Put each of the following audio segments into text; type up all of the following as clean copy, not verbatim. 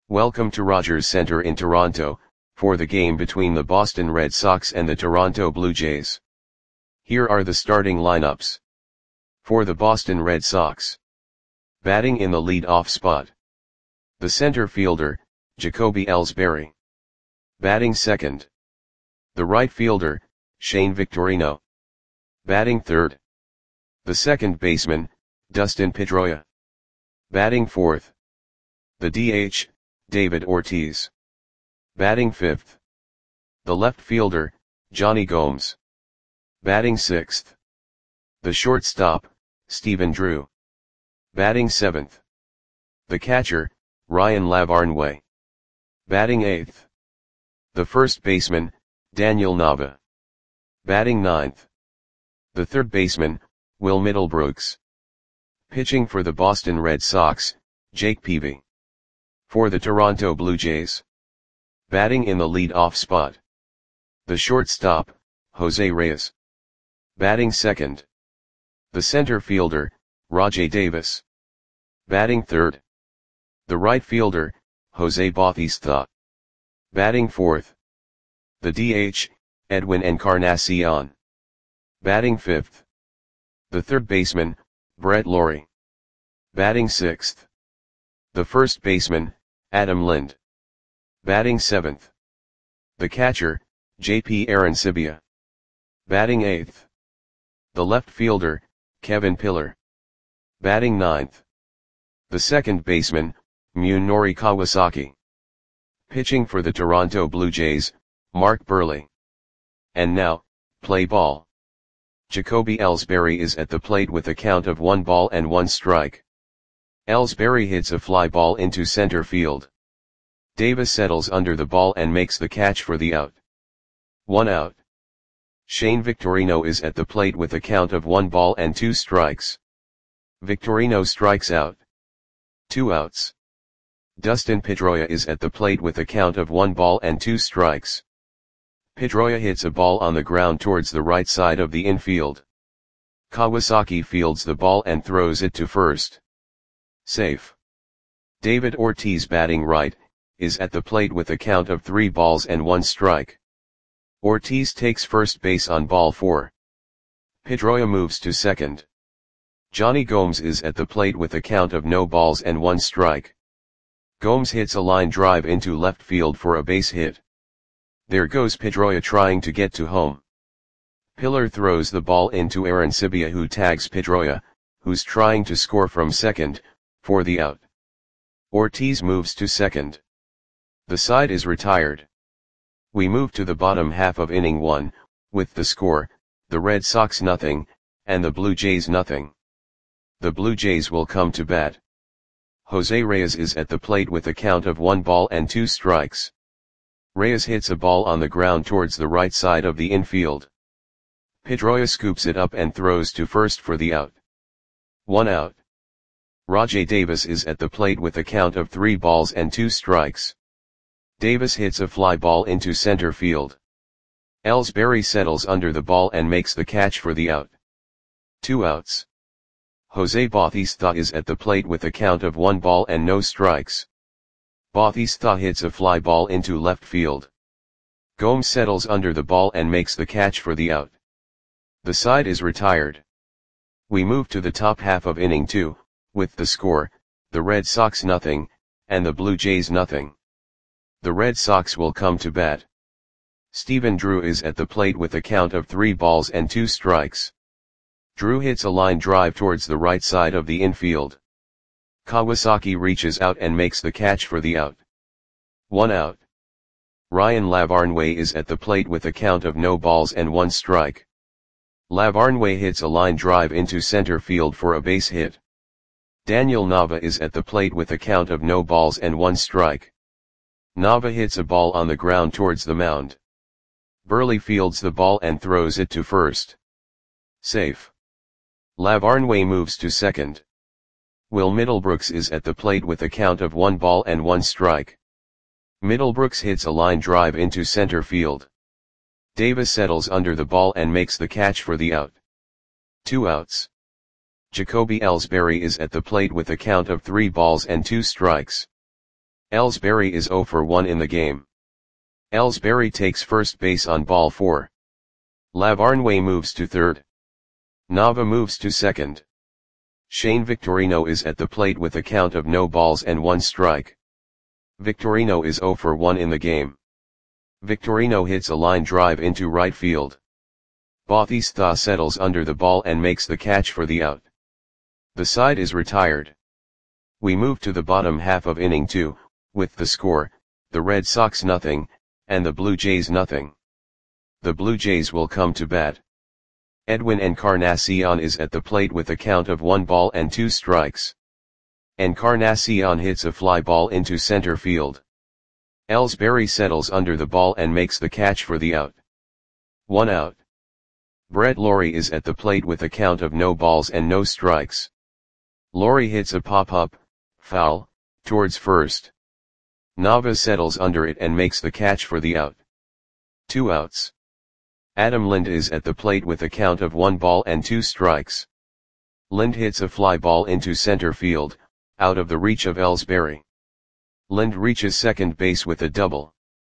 Welcome to Rogers Centre in Toronto, for the game between the Boston Red Sox and the Toronto Blue Jays. Here are the starting lineups. For the Boston Red Sox. Batting in the lead-off spot. The center fielder, Jacoby Ellsbury. Batting second. The right fielder, Shane Victorino. Batting third. The second baseman, Dustin Pedroia. Batting fourth. The DH, David Ortiz. Batting fifth. The left fielder, Jonny Gomes. Batting sixth. The shortstop, Stephen Drew. Batting seventh. The catcher, Ryan Lavarnway. Batting eighth. The first baseman, Daniel Nava. Batting ninth. The third baseman, Will Middlebrooks. Pitching for the Boston Red Sox, Jake Peavy. For the Toronto Blue Jays. Batting in the lead-off spot. The shortstop, Jose Reyes. Batting second. The center fielder, Rajai Davis. Batting third. The right fielder, Jose Bautista. Batting fourth. The DH, Edwin Encarnacion. Batting fifth. The third baseman, Brett Lawrie. Batting sixth. The first baseman, Adam Lind. Batting seventh. The catcher, J.P. Arencibia. Batting eighth. The left fielder, Kevin Pillar. Batting ninth. The second baseman, Munenori Kawasaki. Pitching for the Toronto Blue Jays, Mark Buehrle. And now, play ball. Jacoby Ellsbury is at the plate with a count of 1-1 strike. Ellsbury hits a fly ball into center field. Davis settles under the ball and makes the catch for the out. 1 out. Shane Victorino is at the plate with a count of 1-2 strikes. Victorino strikes out. 2 outs. Dustin Pedroia is at the plate with a count of 1-2 strikes. Pedroia hits a ball on the ground towards the right side of the infield. Kawasaki fields the ball and throws it to first. Safe. David Ortiz, batting right, is at the plate with a count of 3-1 strike. Ortiz takes first base on ball 4. Pedroia moves to second. Jonny Gomes is at the plate with a count of 0-1 strike. Gomes hits a line drive into left field for a base hit. There goes Pedroia trying to get to home. Pillar throws the ball into Arencibia, who tags Pedroia, who's trying to score from second, for the out. Ortiz moves to second. The side is retired. We move to the bottom half of inning 1, with the score, the Red Sox 0, and the Blue Jays 0. The Blue Jays will come to bat. Jose Reyes is at the plate with a count of 1-2 strikes. Reyes hits a ball on the ground towards the right side of the infield. Pedroia scoops it up and throws to first for the out. 1 out. Rajai Davis is at the plate with a count of 3-2 strikes. Davis hits a fly ball into center field. Ellsbury settles under the ball and makes the catch for the out. 2 outs. Jose Bautista is at the plate with a count of 1-0 strikes. Bautista hits a fly ball into left field. Gomes settles under the ball and makes the catch for the out. The side is retired. We move to the top half of inning 2, with the score, the Red Sox 0, and the Blue Jays 0. The Red Sox will come to bat. Stephen Drew is at the plate with a count of 3-2 strikes. Drew hits a line drive towards the right side of the infield. Kawasaki reaches out and makes the catch for the out. 1 out. Ryan Lavarnway is at the plate with a count of 0-1 strike. Lavarnway hits a line drive into center field for a base hit. Daniel Nava is at the plate with a count of 0-1 strike. Nava hits a ball on the ground towards the mound. Buehrle fields the ball and throws it to first. Safe. Lavarnway moves to second. Will Middlebrooks is at the plate with a count of 1-1 strike. Middlebrooks hits a line drive into center field. Davis settles under the ball and makes the catch for the out. 2 outs. Jacoby Ellsbury is at the plate with a count of 3 balls and 2 strikes. Ellsbury is 0 for 1 in the game. Ellsbury takes first base on ball 4. Lavarnway moves to third. Nava moves to second. Shane Victorino is at the plate with a count of no balls and 1 strike. Victorino is 0 for 1 in the game. Victorino hits a line drive into right field. Bautista settles under the ball and makes the catch for the out. The side is retired. We move to the bottom half of inning 2, with the score, the Red Sox 0, and the Blue Jays 0. The Blue Jays will come to bat. Edwin Encarnacion is at the plate with a count of 1 ball and 2 strikes. Encarnacion hits a fly ball into center field. Ellsbury settles under the ball and makes the catch for the out. 1 out. Brett Lawrie is at the plate with a count of no balls and no strikes. Lawrie hits a pop-up, foul, towards first. Nava settles under it and makes the catch for the out. 2 outs. Adam Lind is at the plate with a count of 1 ball and 2 strikes. Lind hits a fly ball into center field, out of the reach of Ellsbury. Lind reaches second base with a double.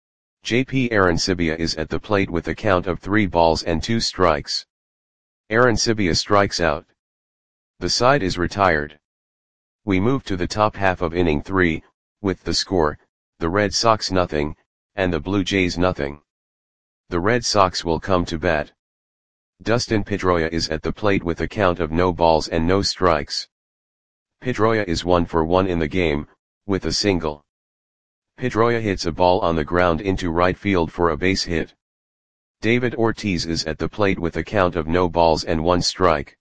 JP Arancibia is at the plate with a count of 3 balls and 2 strikes. Arancibia strikes out. The side is retired. We move to the top half of inning 3, with the score, the Red Sox 0, and the Blue Jays 0. The Red Sox will come to bat. Dustin Pedroia is at the plate with a count of no balls and no strikes. Pedroia is 1 for 1 in the game, with a single. Pedroia hits a ball on the ground into right field for a base hit. David Ortiz is at the plate with a count of no balls and 1 strike.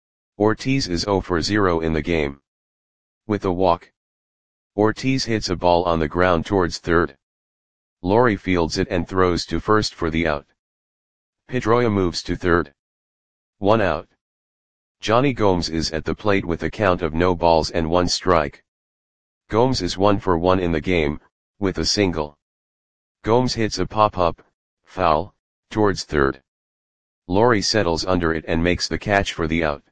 Ortiz is 0 for 0 in the game. With a walk. Ortiz hits a ball on the ground towards third. Lawrie fields it and throws to first for the out. Pedroia moves to third. 1 out. Johnny Gomes is at the plate with a count of no balls and 1 strike. Gomes is 1 for 1 in the game, with a single. Gomes hits a pop-up, foul, towards third. Lawrie settles under it and makes the catch for the out.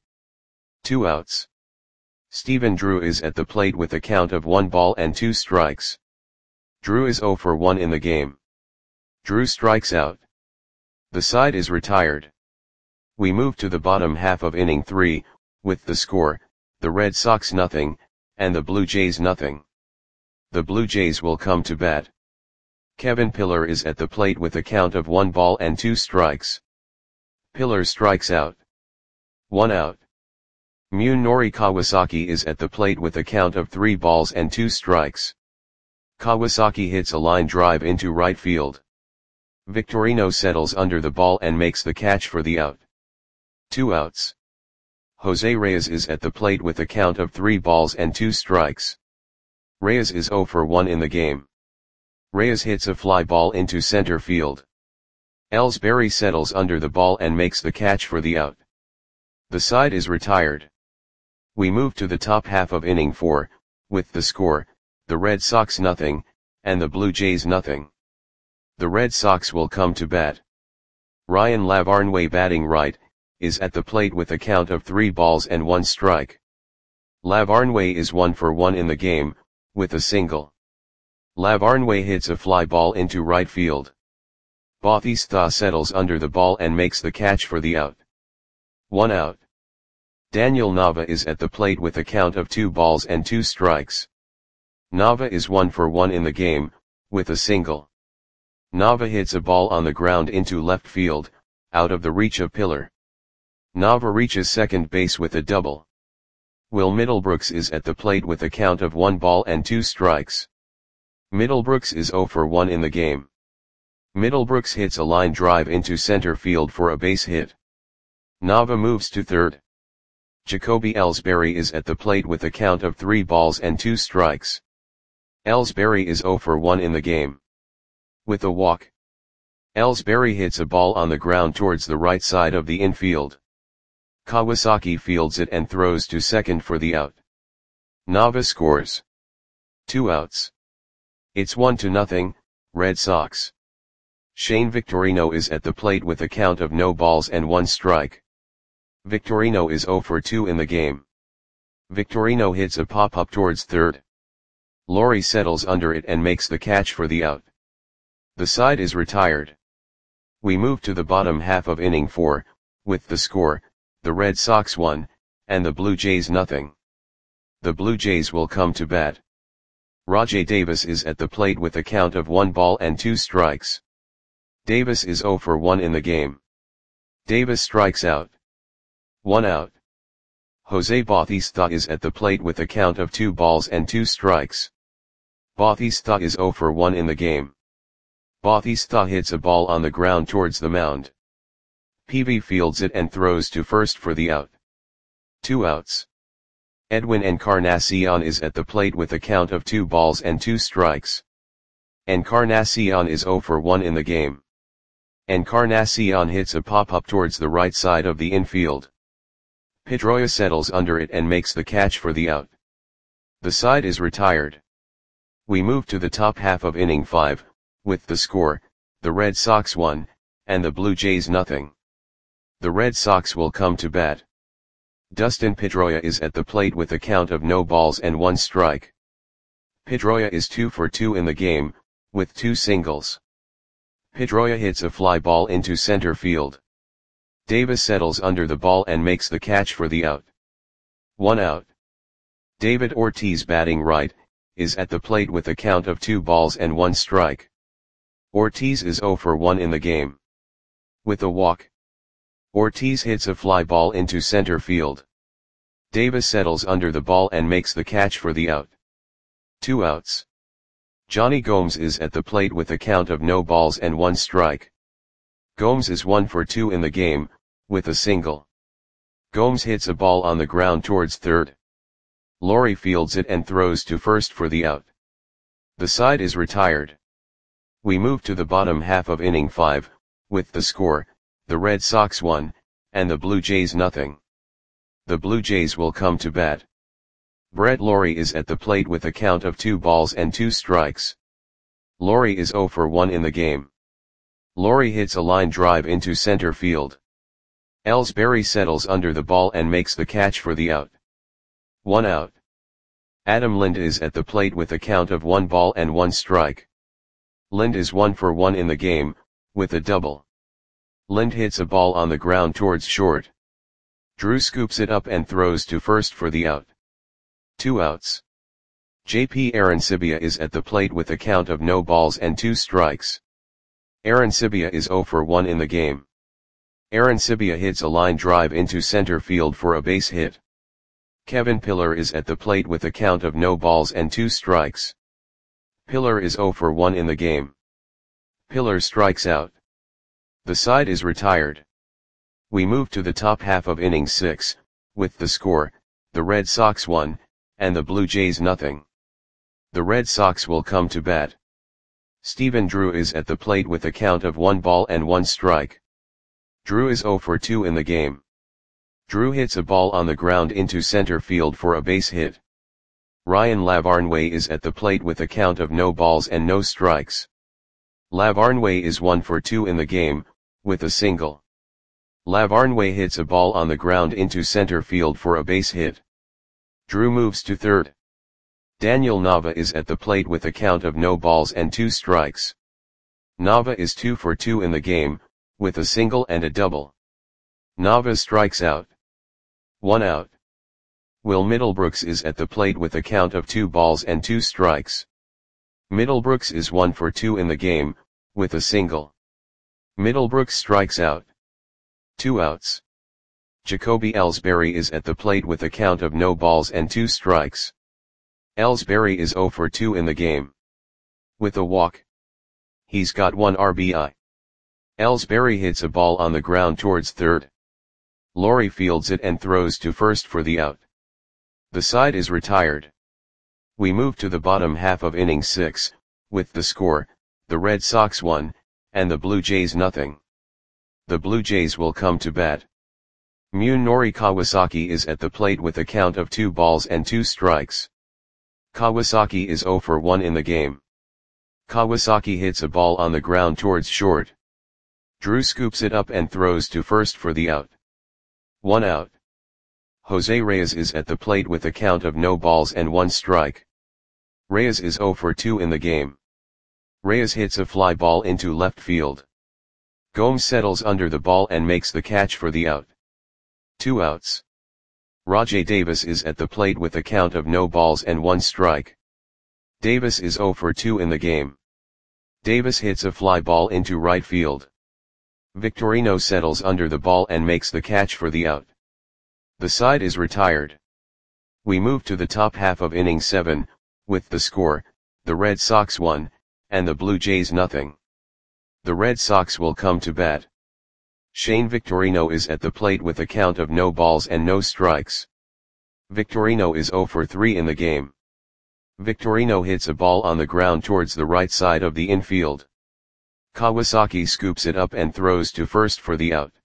2 outs. Stephen Drew is at the plate with a count of 1 ball and 2 strikes. Drew is 0 for 1 in the game. Drew strikes out. The side is retired. We move to the bottom half of inning 3, with the score, the Red Sox 0, and the Blue Jays 0. The Blue Jays will come to bat. Kevin Pillar is at the plate with a count of 1 ball and 2 strikes. Pillar strikes out. 1 out. Munenori Kawasaki is at the plate with a count of 3 balls and 2 strikes. Kawasaki hits a line drive into right field. Victorino settles under the ball and makes the catch for the out. 2 outs. Jose Reyes is at the plate with a count of 3 balls and 2 strikes. Reyes is 0 for 1 in the game. Reyes hits a fly ball into center field. Ellsbury settles under the ball and makes the catch for the out. The side is retired. We move to the top half of inning 4, with the score, the Red Sox 0, and the Blue Jays 0. The Red Sox will come to bat. Ryan Lavarnway, batting right, is at the plate with a count of 3 balls and 1 strike. Lavarnway is 1 for 1 in the game, with a single. Lavarnway hits a fly ball into right field. Bautista settles under the ball and makes the catch for the out. 1 out. Daniel Nava is at the plate with a count of 2 balls and 2 strikes. Nava is 1 for 1 in the game, with a single. Nava hits a ball on the ground into left field, out of the reach of Pillar. Nava reaches second base with a double. Will Middlebrooks is at the plate with a count of 1 ball and 2 strikes. Middlebrooks is 0 for 1 in the game. Middlebrooks hits a line drive into center field for a base hit. Nava moves to third. Jacoby Ellsbury is at the plate with a count of 3 balls and 2 strikes. Ellsbury is 0 for 1 in the game. With a walk. Ellsbury hits a ball on the ground towards the right side of the infield. Kawasaki fields it and throws to second for the out. Nava scores. 2 outs. It's 1-0, Red Sox. Shane Victorino is at the plate with a count of no balls and 1 strike. Victorino is 0 for 2 in the game. Victorino hits a pop-up towards third. Lori settles under it and makes the catch for the out. The side is retired. We move to the bottom half of inning 4, with the score, the Red Sox 1, and the Blue Jays nothing. The Blue Jays will come to bat. Rajai Davis is at the plate with a count of 1 ball and 2 strikes. Davis is 0 for 1 in the game. Davis strikes out. 1 out. Jose Bautista is at the plate with a count of 2 balls and 2 strikes. Bautista is 0 for 1 in the game. Bautista hits a ball on the ground towards the mound. Peavy fields it and throws to first for the out. 2 outs. Edwin Encarnacion is at the plate with a count of 2 balls and 2 strikes. Encarnacion is 0 for 1 in the game. Encarnacion hits a pop-up towards the right side of the infield. Pedroia settles under it and makes the catch for the out. The side is retired. We move to the top half of inning 5, with the score, the Red Sox 1, and the Blue Jays nothing. The Red Sox will come to bat. Dustin Pedroia is at the plate with a count of no balls and 1 strike. Pedroia is 2 for 2 in the game, with 2 singles. Pedroia hits a fly ball into center field. Davis settles under the ball and makes the catch for the out. 1 out. David Ortiz, batting right, is at the plate with a count of 2 balls and 1 strike. Ortiz is 0 for 1 in the game. With a walk, Ortiz hits a fly ball into center field. Davis settles under the ball and makes the catch for the out. 2 outs. Johnny Gomes is at the plate with a count of no balls and 1 strike. Gomes is 1 for 2 in the game, with a single. Gomes hits a ball on the ground towards third. Lori fields it and throws to first for the out. The side is retired. We move to the bottom half of inning 5, with the score, the Red Sox 1, and the Blue Jays nothing. The Blue Jays will come to bat. Brett Lawrie is at the plate with a count of 2 balls and 2 strikes. Lawrie is 0 for 1 in the game. Lawrie hits a line drive into center field. Ellsbury settles under the ball and makes the catch for the out. 1 out. Adam Lind is at the plate with a count of 1 ball and 1 strike. Lind is 1 for 1 in the game, with a double. Lind hits a ball on the ground towards short. Drew scoops it up and throws to first for the out. 2 outs. JP Arencibia is at the plate with a count of no balls and 2 strikes. Arencibia is 0 for 1 in the game. Arencibia hits a line drive into center field for a base hit. Kevin Pillar is at the plate with a count of no balls and 2 strikes. Pillar is 0 for 1 in the game. Pillar strikes out. The side is retired. We move to the top half of inning 6, with the score, the Red Sox 1, and the Blue Jays nothing. The Red Sox will come to bat. Stephen Drew is at the plate with a count of 1 ball and 1 strike. Drew is 0 for 2 in the game. Drew hits a ball on the ground into center field for a base hit. Ryan Lavarnway is at the plate with a count of no balls and no strikes. Lavarnway is 1 for 2 in the game, with a single. Lavarnway hits a ball on the ground into center field for a base hit. Drew moves to third. Daniel Nava is at the plate with a count of no balls and 2 strikes. Nava is 2 for 2 in the game, with a single and a double. Nava strikes out. 1 out. Will Middlebrooks is at the plate with a count of 2 balls and 2 strikes. Middlebrooks is 1 for 2 in the game, with a single. Middlebrooks strikes out. 2 outs. Jacoby Ellsbury is at the plate with a count of no balls and 2 strikes. Ellsbury is 0 for 2 in the game. With a walk. He's got 1 RBI. Ellsbury hits a ball on the ground towards third. Lawrie fields it and throws to first for the out. The side is retired. We move to the bottom half of inning 6, with the score, the Red Sox 1, and the Blue Jays nothing. The Blue Jays will come to bat. Munenori Kawasaki is at the plate with a count of 2 balls and 2 strikes. Kawasaki is 0 for 1 in the game. Kawasaki hits a ball on the ground towards short. Drew scoops it up and throws to first for the out. 1 out. Jose Reyes is at the plate with a count of no balls and 1 strike. Reyes is 0 for 2 in the game. Reyes hits a fly ball into left field. Gomes settles under the ball and makes the catch for the out. 2 outs. Rajai Davis is at the plate with a count of no balls and 1 strike. Davis is 0 for 2 in the game. Davis hits a fly ball into right field. Victorino settles under the ball and makes the catch for the out. The side is retired. We move to the top half of inning 7, with the score, the Red Sox 1, and the Blue Jays nothing. The Red Sox will come to bat. Shane Victorino is at the plate with a count of no balls and no strikes. Victorino is 0 for 3 in the game. Victorino hits a ball on the ground towards the right side of the infield. Kawasaki scoops it up and throws to first for the out.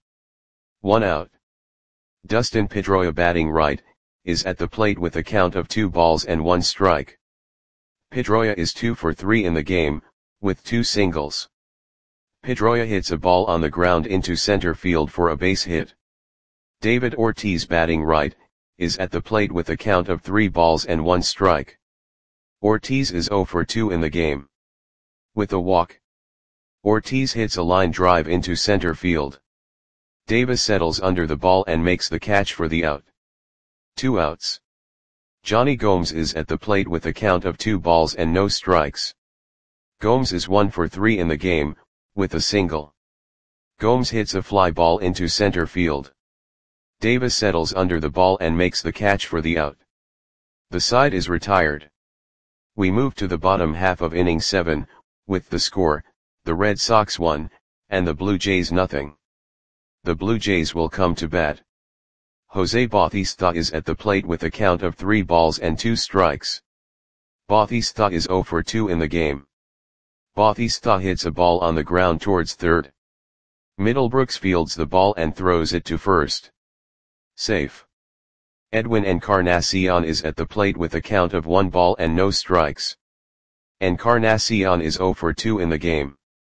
1 out. Dustin Pedroia, batting right, is at the plate with a count of 2 balls and 1 strike. Pedroia is 2 for 3 in the game, with 2 singles. Pedroia hits a ball on the ground into center field for a base hit. David Ortiz, batting right, is at the plate with a count of 3 balls and 1 strike. Ortiz is 0 for 2 in the game. With a walk, Ortiz hits a line drive into center field. Davis settles under the ball and makes the catch for the out. 2 outs. Johnny Gomes is at the plate with a count of 2 balls and no strikes. Gomes is 1 for 3 in the game, with a single. Gomes hits a fly ball into center field. Davis settles under the ball and makes the catch for the out. The side is retired. We move to the bottom half of inning 7, with the score, the Red Sox 1, and the Blue Jays nothing. The Blue Jays will come to bat. Jose Bautista is at the plate with a count of 3 balls and 2 strikes. Bautista is 0 for 2 in the game. Bautista hits a ball on the ground towards third. Middlebrooks fields the ball and throws it to first. Safe. Edwin Encarnacion is at the plate with a count of 1 ball and no strikes. Encarnacion is 0 for 2 in the game.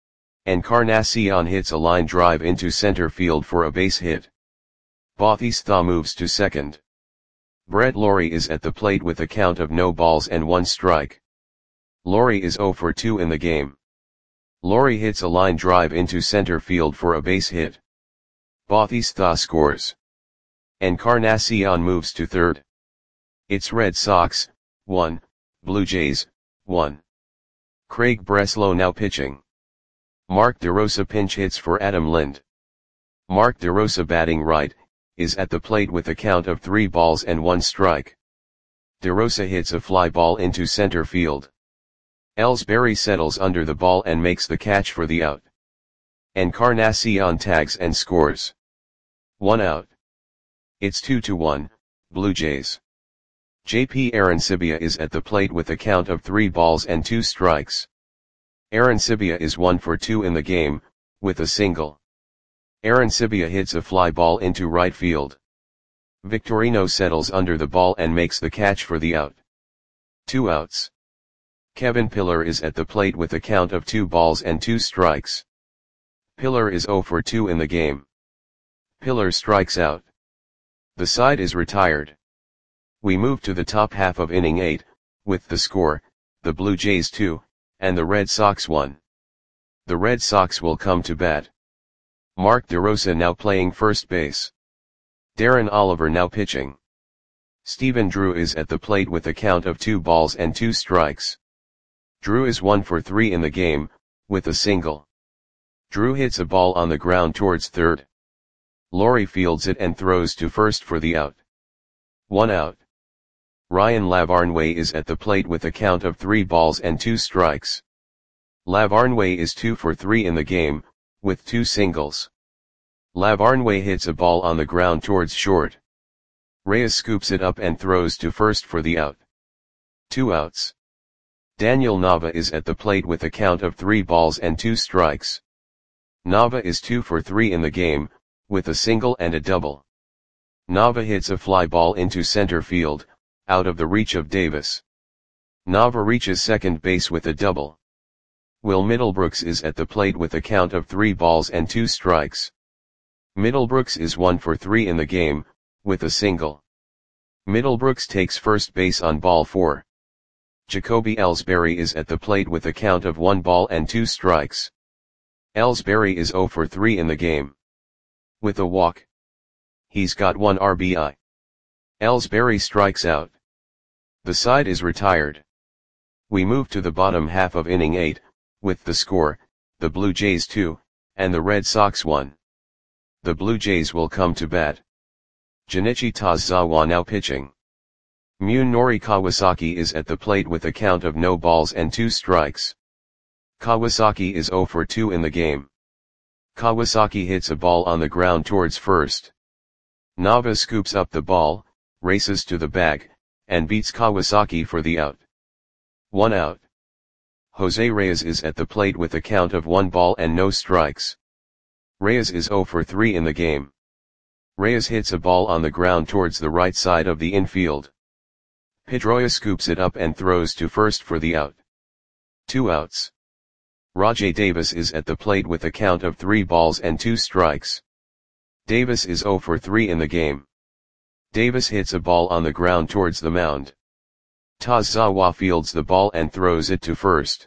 Encarnacion hits a line drive into center field for a base hit. Bautista moves to second. Brett Lawrie is at the plate with a count of no balls and 1 strike. Lawrie is 0 for 2 in the game. Lawrie hits a line drive into center field for a base hit. Bautista scores. Encarnacion moves to third. It's Red Sox 1, Blue Jays 1. Craig Breslow now pitching. Mark DeRosa pinch hits for Adam Lind. Mark DeRosa, batting right, is at the plate with a count of 3 balls and 1 strike. DeRosa hits a fly ball into center field. Ellsbury settles under the ball and makes the catch for the out. Encarnacion tags and scores. 1 out. It's 2-1, Blue Jays. JP Arancibia is at the plate with a count of 3 balls and 2 strikes. Arancibia is 1 for 2 in the game, with a single. Arancibia hits a fly ball into right field. Victorino settles under the ball and makes the catch for the out. 2 outs. Kevin Pillar is at the plate with a count of 2 balls and 2 strikes. Pillar is 0 for 2 in the game. Pillar strikes out. The side is retired. We move to the top half of inning 8, with the score, the Blue Jays 2, and the Red Sox 1. The Red Sox will come to bat. Mark DeRosa now playing first base. Darren Oliver now pitching. Stephen Drew is at the plate with a count of 2 balls and 2 strikes. Drew is 1 for 3 in the game, with a single. Drew hits a ball on the ground towards third. Lawrie fields it and throws to first for the out. 1 out. Ryan Lavarnway is at the plate with a count of 3 balls and 2 strikes. Lavarnway is 2 for 3 in the game, with 2 singles. Lavarnway hits a ball on the ground towards short. Reyes scoops it up and throws to first for the out. 2 outs. Daniel Nava is at the plate with a count of 3 balls and 2 strikes. Nava is 2 for 3 in the game, with a single and a double. Nava hits a fly ball into center field, out of the reach of Davis. Nava reaches second base with a double. Will Middlebrooks is at the plate with a count of 3 balls and 2 strikes. Middlebrooks is 1 for 3 in the game, with a single. Middlebrooks takes first base on ball 4. Jacoby Ellsbury is at the plate with a count of 1 ball and 2 strikes. Ellsbury is 0 for 3 in the game. With a walk, he's got 1 RBI. Ellsbury strikes out. The side is retired. We move to the bottom half of inning 8, with the score, the Blue Jays 2, and the Red Sox 1. The Blue Jays will come to bat. Junichi Tazawa now pitching. Munenori Kawasaki is at the plate with a count of no balls and 2 strikes. Kawasaki is 0 for 2 in the game. Kawasaki hits a ball on the ground towards first. Nava scoops up the ball, races to the bag, and beats Kawasaki for the out. 1 out. Jose Reyes is at the plate with a count of 1 ball and no strikes. Reyes is 0 for 3 in the game. Reyes hits a ball on the ground towards the right side of the infield. Pedroia scoops it up and throws to first for the out. 2 outs. Rajai Davis is at the plate with a count of 3 balls and 2 strikes. Davis is 0 for 3 in the game. Davis hits a ball on the ground towards the mound. Tazawa fields the ball and throws it to first.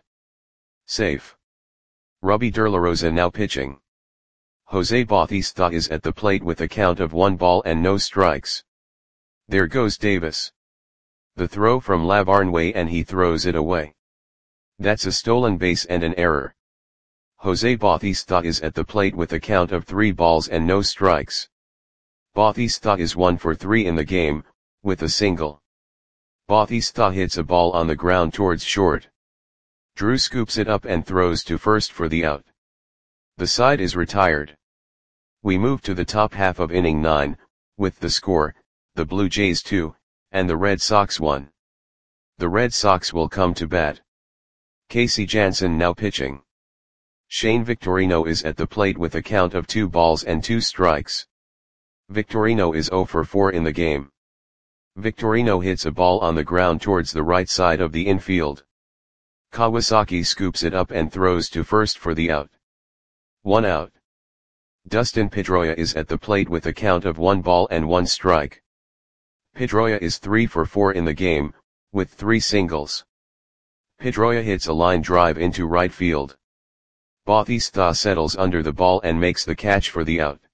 Safe. Robbie De La Rosa now pitching. Jose Bautista is at the plate with a count of 1 ball and no strikes. There goes Davis. The throw from Lavarnway and he throws it away. That's a stolen base and an error. Jose Bautista is at the plate with a count of 3 balls and no strikes. Bautista is 1 for 3 in the game, with a single. Bautista hits a ball on the ground towards short. Drew scoops it up and throws to first for the out. The side is retired. We move to the top half of inning 9, with the score, the Blue Jays 2, and the Red Sox 1. The Red Sox will come to bat. Casey Janssen now pitching. Shane Victorino is at the plate with a count of 2 balls and 2 strikes. Victorino is 0 for 4 in the game. Victorino hits a ball on the ground towards the right side of the infield. Kawasaki scoops it up and throws to first for the out. 1 out. Dustin Pedroia is at the plate with a count of 1 ball and 1 strike. Pedroia is 3 for 4 in the game, with 3 singles. Pedroia hits a line drive into right field. Bautista settles under the ball and makes the catch for the out.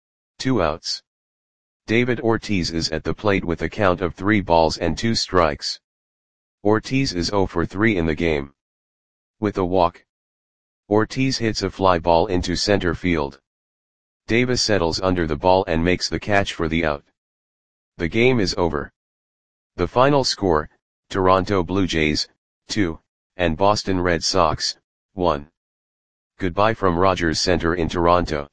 2 outs. David Ortiz is at the plate with a count of 3 balls and 2 strikes. Ortiz is 0 for 3 in the game. With a walk, Ortiz hits a fly ball into center field. Davis settles under the ball and makes the catch for the out. The game is over. The final score, Toronto Blue Jays, 2, and Boston Red Sox, 1. Goodbye from Rogers Center in Toronto.